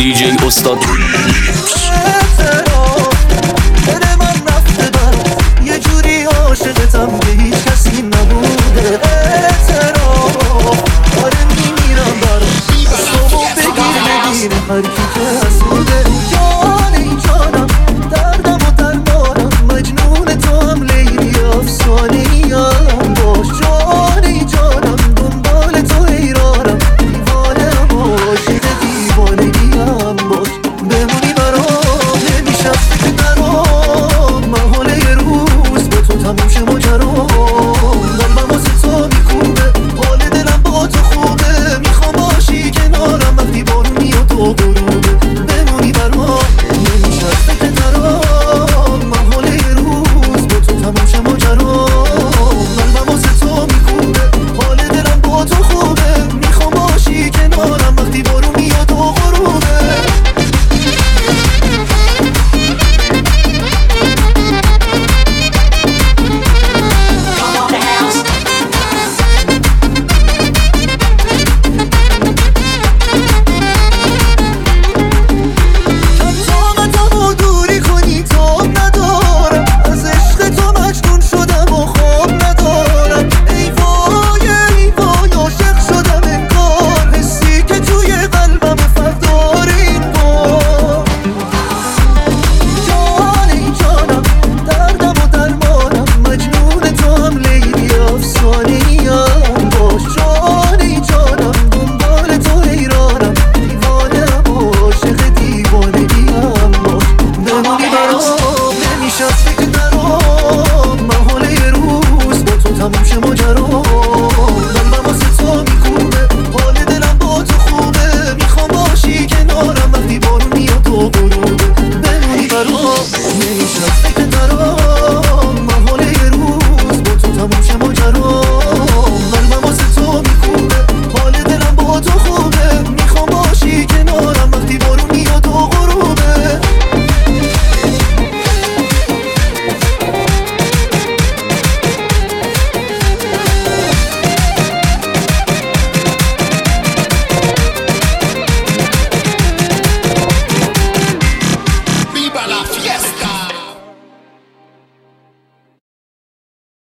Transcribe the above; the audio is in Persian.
دیجی استاد. دل من رفته برام یه جوری عاشقتم که هیچ کسی نبوده. اعتراف آره میمیرم برام دستامو بگیر هر کی که حسوده. جان جانم دردم و درمانم مجنون تو هم لیلی افسانه‌ایم باش. جان جانم دنبال تو حیرانم دیوانه‌ام عاشق دیوانگیم باش. بمونی برام نمیشه فکر درام محال یه روز با تو تموم شه ماجرام. قلبم واسه تو میکوبه حال دلم با تو خوبه. میخوام باشی کنارم وقتی بارون میاد و غروبه. بمونی برام نمیشه فکر درام محال یه روز با تو تموم شه ماجرام. قلبم واسه تو میکوبه حال دلم با تو خوبه. میخوام باشی کنارم وقتی بارون میاد و غروبه. تموم شه ماجرام. قلبم واسه تو میکوبه حال دلم با تو خوبه. میخوام باشی کنارم وقتی بارون میاد و غروبه. بمونی برام نمیشه فکر درام